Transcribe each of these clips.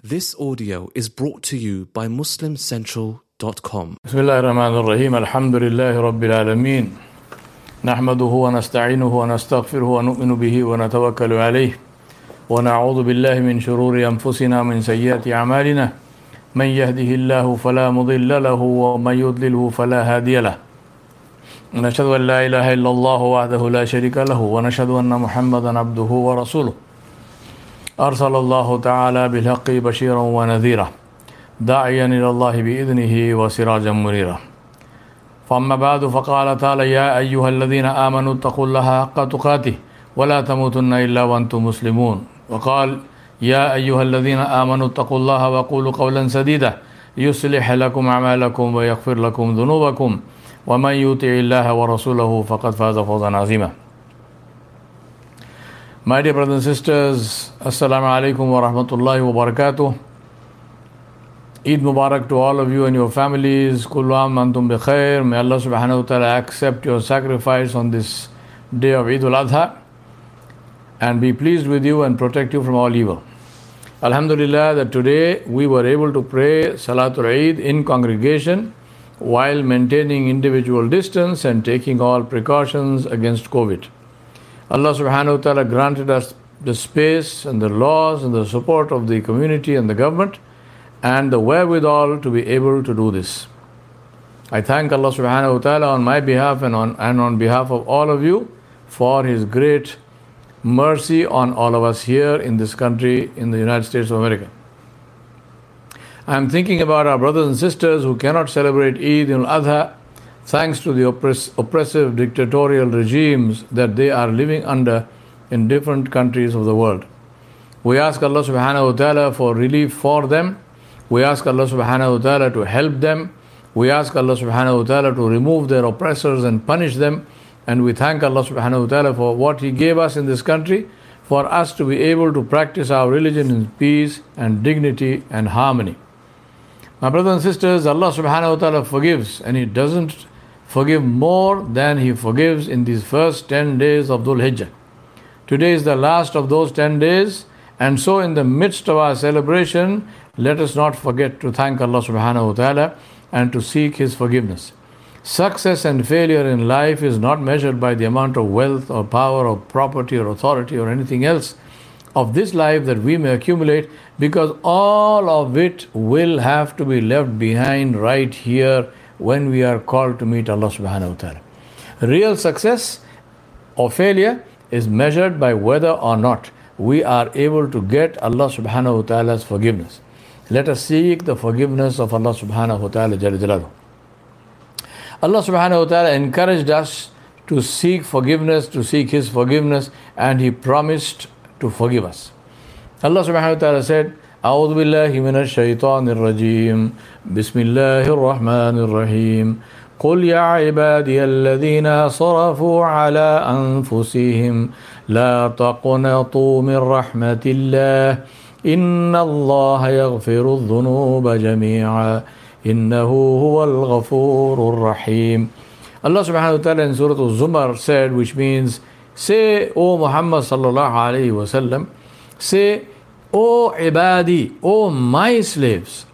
This audio is brought to you by MuslimCentral.com. بسم الله الرحمن الرحيم الحمد لله رب العالمين نحمده ونستعينه ونستغفره ونؤمن به ونتوكل عليه ونعوذ بالله من شرور أنفسنا ومن سيئات أعمالنا من يهده الله فلا مضل له ومن يضلله فلا هادي له ونشهد أن لا إله إلا الله وحده لا شريك له ونشهد أن محمدا عبده ورسوله أرسل الله تعالى بالحق بشيرا ونذيرا داعيا إلى الله بإذنه وسراجا منيرا فأما بعد فقال تعالى يا أيها الذين آمنوا اتقوا الله حق تقاته ولا تموتن إلا وأنتم مسلمون وقال يا أيها الذين آمنوا اتقوا الله وقولوا قولا سديدا يصلح لكم أعمالكم ويغفر لكم ذنوبكم ومن يطع الله ورسوله فقد فاز فوزا عظيما. My dear brothers and sisters, Assalamu alaikum wa rahmatullahi wa barakatuh. Eid Mubarak to all of you and your families. Kullu aam antum bi khair. May Allah subhanahu wa ta'ala accept your sacrifice on this day of Eid al-Adha and be pleased with you and protect you from all evil. Alhamdulillah that today we were able to pray Salatul Eid in congregation while maintaining individual distance and taking all precautions against COVID. Allah subhanahu wa ta'ala granted us the space and the laws and the support of the community and the government and the wherewithal to be able to do this. I thank Allah subhanahu wa ta'ala on my behalf and on behalf of all of you for His great mercy on all of us here in this country, in the United States of America. I am thinking about our brothers and sisters who cannot celebrate Eid al-Adha thanks to the oppressive dictatorial regimes that they are living under in different countries of the world. We ask Allah subhanahu wa ta'ala for relief for them. We ask Allah subhanahu wa ta'ala to help them. We ask Allah subhanahu wa ta'ala to remove their oppressors and punish them. And we thank Allah subhanahu wa ta'ala for what He gave us in this country for us to be able to practice our religion in peace and dignity and harmony. My brothers and sisters, Allah subhanahu wa ta'ala forgives, and He doesn't forgive more than He forgives in these first 10 days of Dhul Hijjah. Today is the last of those 10 days, and so in the midst of our celebration, let us not forget to thank Allah subhanahu wa ta'ala and to seek His forgiveness. Success and failure in life is not measured by the amount of wealth or power or property or authority or anything else of this life that we may accumulate, because all of it will have to be left behind right here when we are called to meet Allah subhanahu wa ta'ala. Real success or failure is measured by whether or not we are able to get Allah subhanahu wa ta'ala's forgiveness. Let us seek the forgiveness of Allah subhanahu wa ta'ala Jalla Jalaluhu. Allah subhanahu wa ta'ala encouraged us to seek forgiveness, to seek His forgiveness, and He promised to forgive us. Allah subhanahu wa ta'ala said, أعوذ بالله من الشيطان الرجيم بسم الله الرحمن الرحيم قل يا عبادي الذين صرفوا على أنفسهم لا تقنطوا من رحمة الله إن الله يغفر الذنوب جميعا إنه هو الغفور الرحيم. Allah subhanahu wa ta'ala in Surah Al-Zumar said, which means, say, O Muhammad sallallahu alayhi wa sallam, say, O ibadi, O my slaves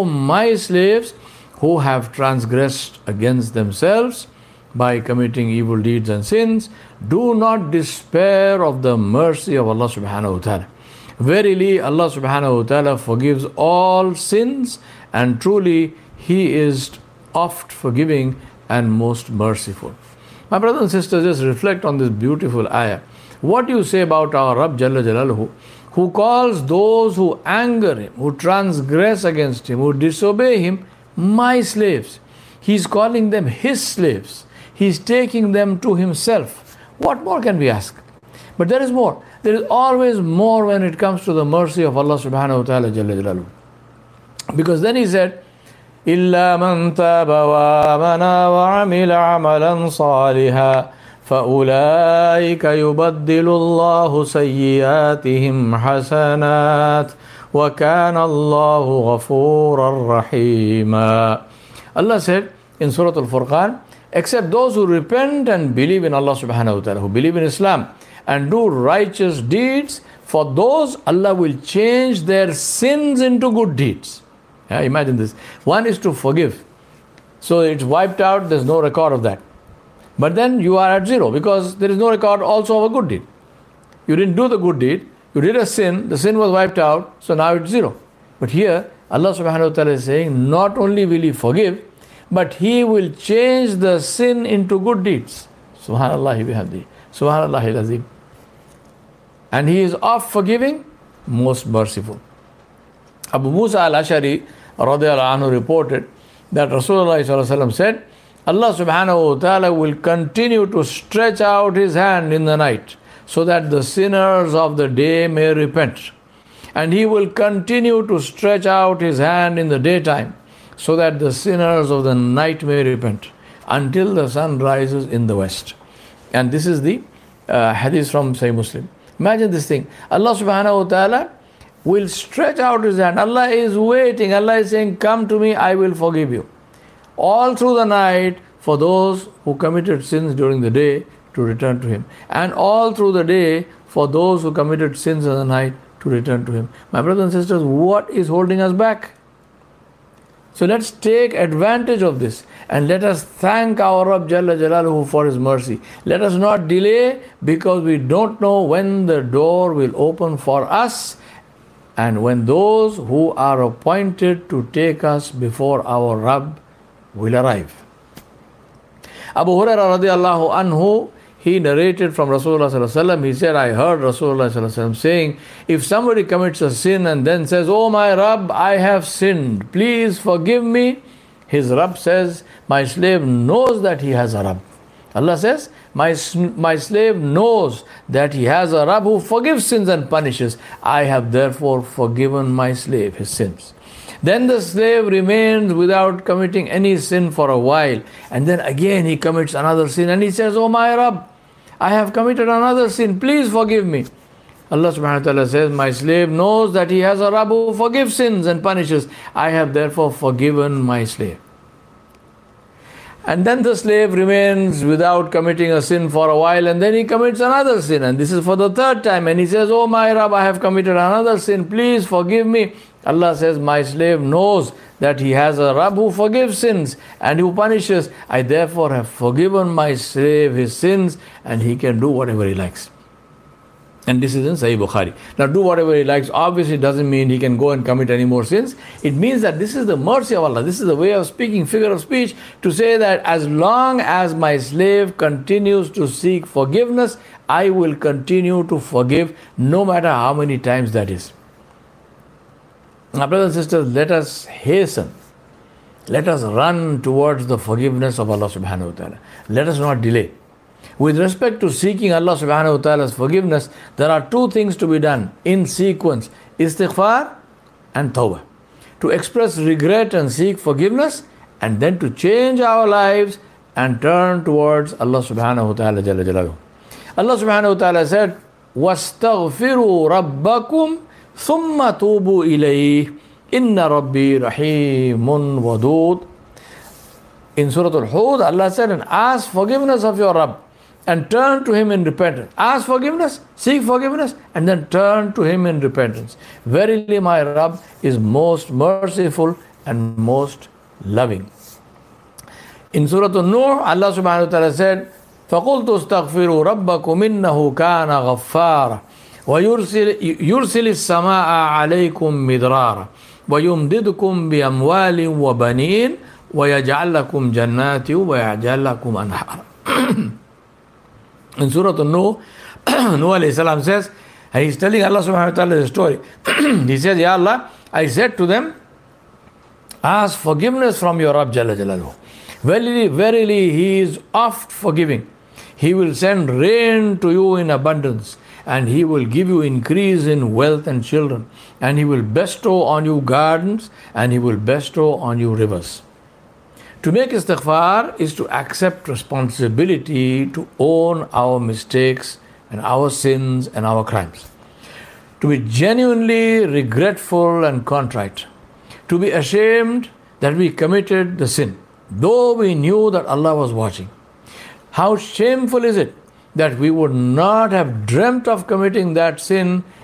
who have transgressed against themselves by committing evil deeds and sins, do not despair of the mercy of Allah subhanahu wa ta'ala. Verily, Allah subhanahu wa ta'ala forgives all sins, and truly He is oft forgiving and most merciful. My brothers and sisters, just reflect on this beautiful ayah. What do you say about our Rabb Jalla Jalaluhu, who calls those who anger Him, who transgress against Him, who disobey Him, my slaves? He's calling them His slaves. He's taking them to Himself. What more can we ask? But there is more. There is always more when it comes to the mercy of Allah subhanahu wa ta'ala Jalla Jalaluhu. Because then He said, إِلَّا مَنْ تَابَ وَآمَنَ وَعَمِلَ عَمَلًا صَالِحًا فَأُولَٰئِكَ يُبَدِّلُ اللَّهُ سَيِّئَاتِهِمْ حَسَنَاتٍ وَكَانَ اللَّهُ غَفُورًا رَحِيمًا. Allah said in Surah Al-Furqan, except those who repent and believe in Allah subhanahu wa ta'ala, who believe in Islam and do righteous deeds, For those, Allah will change their sins into good deeds. Yeah, imagine this. One is to forgive. So it's wiped out, there's no record of that. But then you are at zero because there is no record also of a good deed. You didn't do the good deed, you did a sin, the sin was wiped out, so now it's zero. But here, Allah subhanahu wa ta'ala is saying, not only will He forgive, but He will change the sin into good deeds. Subhanallah bihamdi. Subhanallah al-azim. And He is of forgiving, most merciful. Abu Musa al-Ashari radiyallahu anhu reported that Rasulullah sallallahu alaihi wasallam said, Allah subhanahu wa ta'ala will continue to stretch out His hand in the night so that the sinners of the day may repent. And He will continue to stretch out His hand in the daytime so that the sinners of the night may repent until the sun rises in the west. And this is the hadith from Sahih Muslim. Imagine this thing. Allah subhanahu wa ta'ala will stretch out His hand. Allah is waiting. Allah is saying, come to me, I will forgive you. All through the night for those who committed sins during the day to return to Him. And all through the day for those who committed sins in the night to return to Him. My brothers and sisters, what is holding us back? So let's take advantage of this and let us thank our Rabb Jalla Jalaluhu for His mercy. Let us not delay because we don't know when the door will open for us and when those who are appointed to take us before our Rabb will arrive. Abu Hurairah radiallahu anhu, he narrated from Rasulullah sallallahu alaihi wasallam, he said, I heard Rasulullah sallallahu alaihi wasallam saying, if somebody commits a sin and then says, oh my Rabb, I have sinned, please forgive me, his Rabb says, my slave knows that he has a Rabb. Allah says, my slave knows that he has a Rabb who forgives sins and punishes. I have therefore forgiven my slave his sins. Then the slave remains without committing any sin for a while. And then again he commits another sin and he says, oh my Rabb, I have committed another sin, please forgive me. Allah subhanahu wa ta'ala says, my slave knows that he has a Rabb who forgives sins and punishes. I have therefore forgiven my slave. And then the slave remains without committing a sin for a while and then he commits another sin. And this is for the third time. And he says, oh my Rabb, I have committed another sin, please forgive me. Allah says, my slave knows that he has a Rabb who forgives sins and who punishes. I therefore have forgiven my slave his sins and he can do whatever he likes. And this is in Sahih Bukhari. Now do whatever he likes obviously doesn't mean he can go and commit any more sins. It means that this is the mercy of Allah. This is the way of speaking, figure of speech, to say that as long as my slave continues to seek forgiveness, I will continue to forgive no matter how many times that is. Now brothers and sisters, let us hasten. Let us run towards the forgiveness of Allah subhanahu wa ta'ala. Let us not delay. With respect to seeking Allah subhanahu wa ta'ala's forgiveness, there are two things to be done in sequence: istighfar and tawbah. To express regret and seek forgiveness, and then to change our lives and turn towards Allah subhanahu wa ta'ala jalla jalaluhu. Allah subhanahu wa ta'ala said, وَاسْتَغْفِرُوا رَبَّكُمْ ثُمَّ تُوبُوا إِلَيْهِ إِنَّ رَبِّي رَحِيمٌ وَدُودٌ. In Surah Al-Hud, Allah said, and ask forgiveness of your Rabb and turn to Him in repentance. Ask forgiveness, seek forgiveness, and then turn to Him in repentance. Verily my Rabb is most merciful and most loving. In Surah An-Nur, Allah subhanahu wa ta'ala said, فَقُلْتُ اسْتَغْفِرُوا رَبَّكُمْ إِنَّهُ كَانَ غَفَّارًا وَيُرْسِلِ السَّمَاءَ عَلَيْكُمْ مِدْرَارًا وَيُمْدِدْكُمْ بِأَمْوَالٍ وَبَنِينَ وَيَجْعَلْ لَكُمْ جَنَّاتٍ وَيَجْعَلْ لَكُمْ أَنْهَارًا. In Surah An-Nur, Nuh alayhi salam says, and he's telling Allah subhanahu wa ta'ala the story. He says, Ya Allah, I said to them, ask forgiveness from your Rabb Jalla Jalaluhu. Verily, verily, He is oft forgiving. He will send rain to you in abundance, and He will give you increase in wealth and children, and He will bestow on you gardens, and He will bestow on you rivers. To make istighfar is to accept responsibility to own our mistakes and our sins and our crimes. To be genuinely regretful and contrite. To be ashamed that we committed the sin, though we knew that Allah was watching. How shameful is it that we would not have dreamt of committing that sin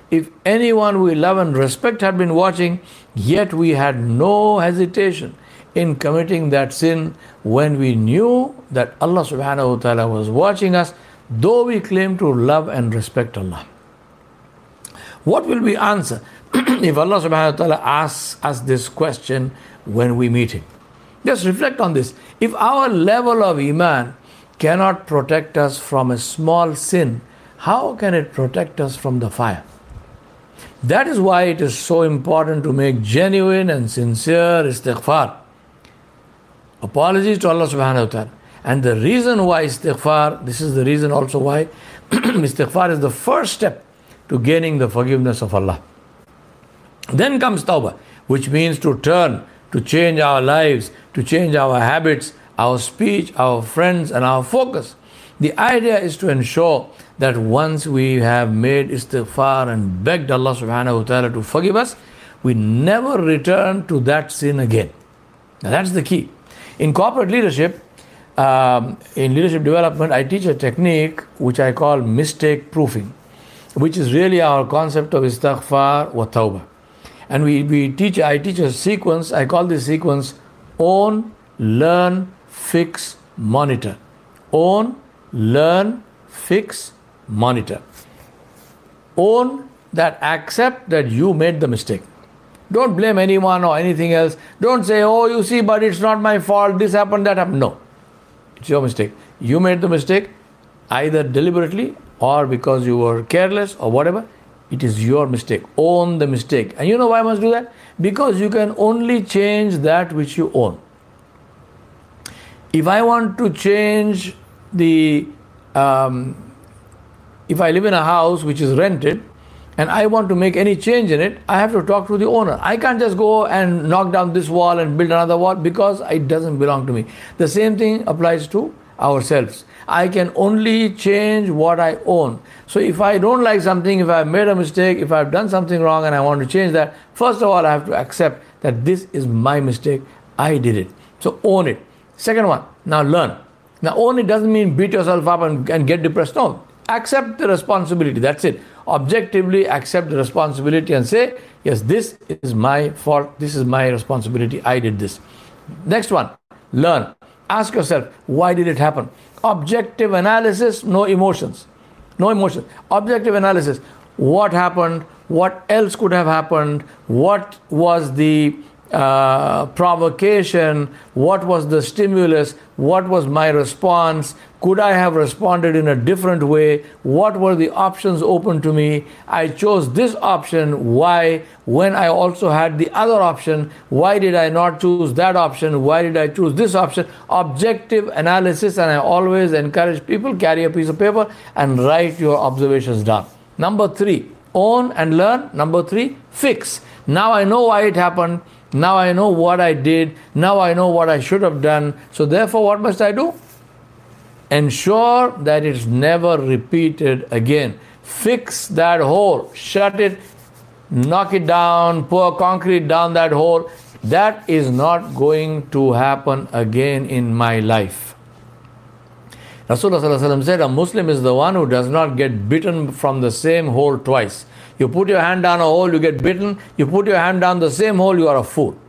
if anyone we love and respect had been watching, yet we had no hesitation in committing that sin when we knew that Allah subhanahu wa ta'ala was watching us, though we claim to love and respect Allah. What will we answer if Allah subhanahu wa ta'ala asks us this question when we meet Him? Just reflect on this. If our level of Iman cannot protect us from a small sin, how can it protect us from the fire? That is why it is so important to make genuine and sincere istighfar, apologies to Allah subhanahu wa ta'ala. And the reason why istighfar, this is the reason also why istighfar is the first step to gaining the forgiveness of Allah. Then comes tawbah, which means to turn, to change our lives, to change our habits, our speech, our friends, and our focus. The idea is to ensure that once we have made istighfar and begged Allah subhanahu wa ta'ala to forgive us, we never return to that sin again. Now that's the key. In corporate leadership, in leadership development, I teach a technique which I call mistake proofing, which is really our concept of istighfar wa tawbah. And I teach a sequence, I call this sequence own, learn, fix, monitor. Own, learn, fix, monitor. Own, that accept that you made the mistake. Don't blame anyone or anything else. Don't say, oh, you see, but it's not my fault, this happened, that happened. No, it's your mistake. You made the mistake, either deliberately or because you were careless or whatever. It is your mistake. Own the mistake. And you know why I must do that? Because you can only change that which you own. If I want to change if I live in a house which is rented and I want to make any change in it, I have to talk to the owner. I can't just go and knock down this wall and build another wall because it doesn't belong to me. The same thing applies to ourselves. I can only change what I own. So if I don't like something, if I've made a mistake, if I've done something wrong and I want to change that, first of all, I have to accept that this is my mistake. I did it. So own it. Second one, now learn. Now own it doesn't mean beat yourself up and get depressed. No. Accept the responsibility. That's it. Objectively accept the responsibility and say, yes, this is my fault. This is my responsibility. I did this. Next one, learn. Ask yourself, why did it happen? Objective analysis, no emotions. No emotion. Objective analysis. What happened? What else could have happened? What was the provocation? What was the stimulus? What was my response? Could I have responded in a different way? What were the options open to me? I chose this option. Why? When I also had the other option, why did I not choose that option? Why did I choose this option? Objective analysis, and I always encourage people, carry a piece of paper and write your observations down. Number 3, own and learn. Number 3, fix. Now I know why it happened. Now I know what I did. Now I know what I should have done. So therefore, what must I do? Ensure that it's never repeated again. Fix that hole. Shut it. Knock it down. Pour concrete down that hole. That is not going to happen again in my life. Rasulullah said, a Muslim is the one who does not get bitten from the same hole twice. You put your hand down a hole, you get bitten. You put your hand down the same hole, you are a fool.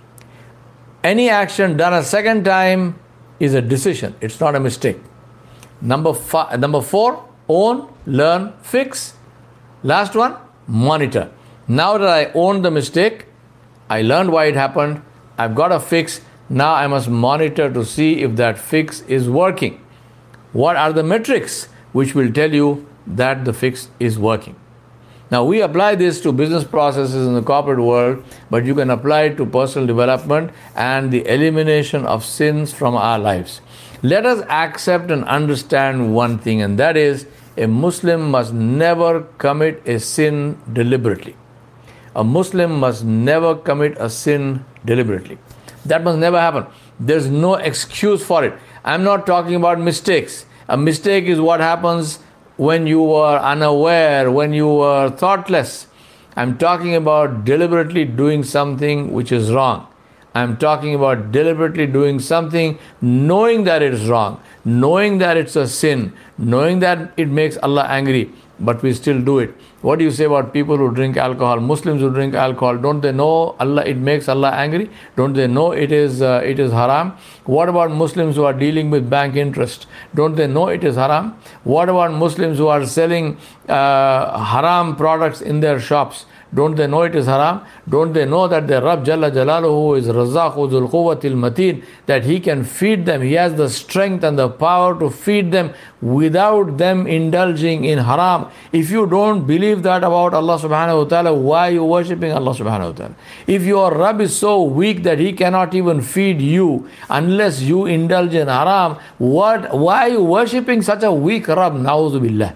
Any action done a second time is a decision. It's not a mistake. Number 4, own, learn, fix. Last one, monitor. Now that I owned the mistake, I learned why it happened, I've got a fix. Now I must monitor to see if that fix is working. What are the metrics which will tell you that the fix is working? Now we apply this to business processes in the corporate world, but you can apply it to personal development and the elimination of sins from our lives. Let us accept and understand one thing, and that is a Muslim must never commit a sin deliberately. A Muslim must never commit a sin deliberately. That must never happen. There's no excuse for it. I'm not talking about mistakes. A mistake is what happens when you were unaware, when you were thoughtless. I'm talking about deliberately doing something which is wrong. I'm talking about deliberately doing something knowing that it is wrong, knowing that it's a sin, knowing that it makes Allah angry. but we still do it. What do you say about people who drink alcohol? Muslims who drink alcohol, don't they know Allah? It makes Allah angry. Don't they know it is haram? What about Muslims who are dealing with bank interest? Don't they know it is haram? What about Muslims who are selling haram products in their shops? Don't they know it is haram? Don't they know that their Rabb Jalla Jalaluhu is Razzaqu Dhul Quwwatil Mateen, that He can feed them, He has the strength and the power to feed them without them indulging in haram? If you don't believe that about Allah subhanahu wa ta'ala, why are you worshipping Allah subhanahu wa ta'ala? If your Rabb is so weak that He cannot even feed you unless you indulge in haram, why are you worshipping such a weak Rabb? Na'udhu billah.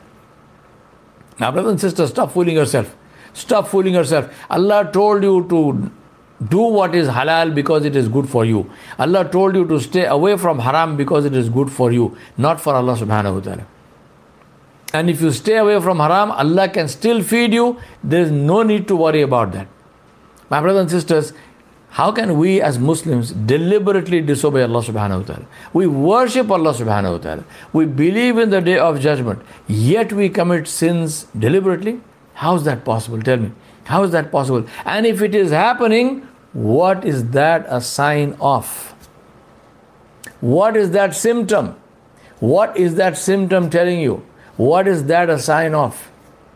Now brothers and sisters, stop fooling yourself. Stop fooling yourself. Allah told you to do what is halal because it is good for you. Allah told you to stay away from haram because it is good for you, not for Allah subhanahu wa ta'ala. And if you stay away from haram, Allah can still feed you. There is no need to worry about that. My brothers and sisters, how can we as Muslims deliberately disobey Allah subhanahu wa ta'ala? We worship Allah subhanahu wa ta'ala. We believe in the day of judgment, yet we commit sins deliberately? How is that possible? Tell me. How is that possible? And if it is happening, what is that a sign of? What is that symptom? What is that symptom telling you? What is that a sign of?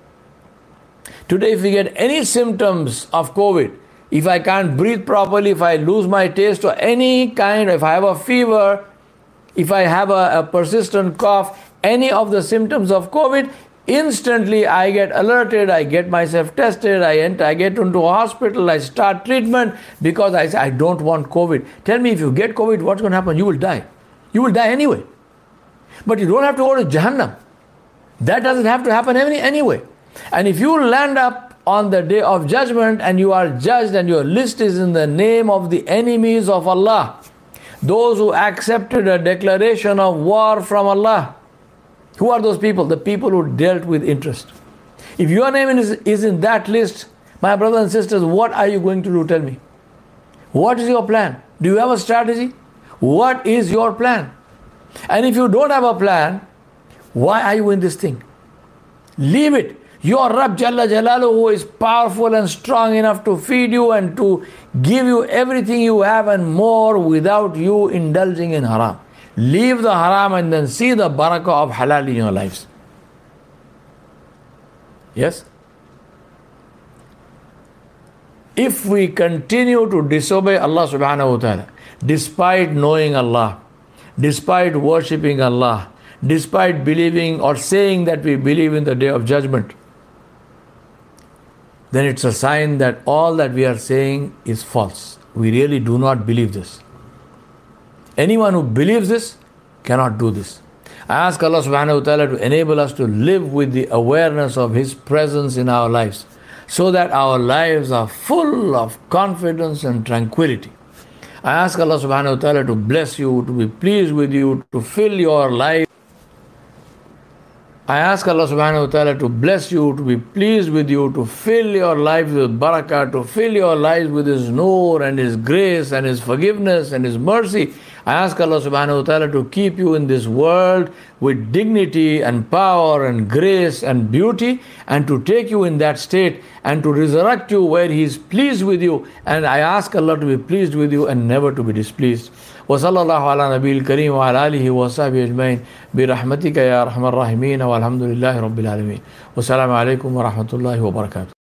Today, if we get any symptoms of COVID, if I can't breathe properly, if I lose my taste or any kind, if I have a fever, if I have a persistent cough, any of the symptoms of COVID, instantly I get alerted, I get myself tested, I get into a hospital, I start treatment because I say I don't want COVID. Tell me, if you get COVID, what's going to happen? You will die. You will die anyway. But you don't have to go to Jahannam. That doesn't have to happen anyway. And if you land up on the day of judgment and you are judged and your list is in the name of the enemies of Allah, those who accepted a declaration of war from Allah, who are those people? The people who dealt with interest. If your name is in that list, my brothers and sisters, what are you going to do? Tell me. What is your plan? Do you have a strategy? What is your plan? And if you don't have a plan, why are you in this thing? Leave it. Your Rabb Jalla Jalaluhu is powerful and strong enough to feed you and to give you everything you have and more without you indulging in haram. Leave the haram and then see the barakah of halal in your lives. Yes? If we continue to disobey Allah subhanahu wa ta'ala, despite knowing Allah, despite worshipping Allah, despite believing or saying that we believe in the day of judgment, then it's a sign that all that we are saying is false. We really do not believe this. Anyone who believes this cannot do this. I ask Allah subhanahu wa ta'ala to enable us to live with the awareness of His presence in our lives, so that our lives are full of confidence and tranquility. I ask Allah subhanahu wa ta'ala to bless you, to be pleased with you, to fill your life. I ask Allah subhanahu wa ta'ala to bless you, to be pleased with you, to fill your life with barakah, to fill your lives with His noor and His grace and His forgiveness and His mercy. I ask Allah subhanahu wa ta'ala to keep you in this world with dignity and power and grace and beauty, and to take you in that state and to resurrect you where He is pleased with you. And I ask Allah to be pleased with you and never to be displeased. وصلى الله على نبي الكريم وعلى آله وصحبه أجمعين برحمتك يا أرحم الراحمين والحمد لله رب العالمين والسلام عليكم ورحمة الله وبركاته.